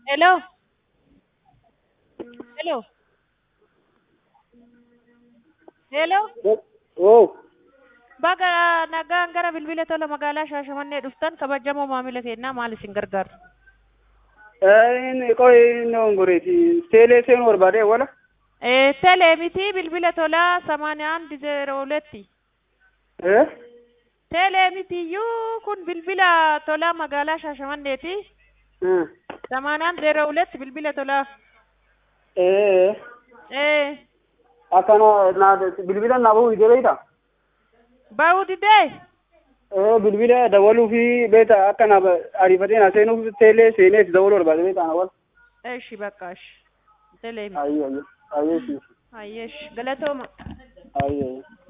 Hello, hello, hello. Oh, Baga nagaan gara bilbila tola magaalaa Shaashamannee dhuftan kabajamoo maamila keenyaa maal isin gargaaru? inni qoy nongoreti tele sen warbade wala Telee miti bilbila tolaa 8102. eh Telee mitiyyuu kun bilbila tolaa magaalaa Shaashamanneeti. eh 8102 bilbila tolaa. eh Eh, akana na bilbila na bu ijereita bahu didee? bilbila dawalu fi beta akana arifatina senu tele sene dawalu warbade beta na wal Eeshi bakka eeshi. Telee miti. ayi ayi ayi Ayyeesh galatooma. ayi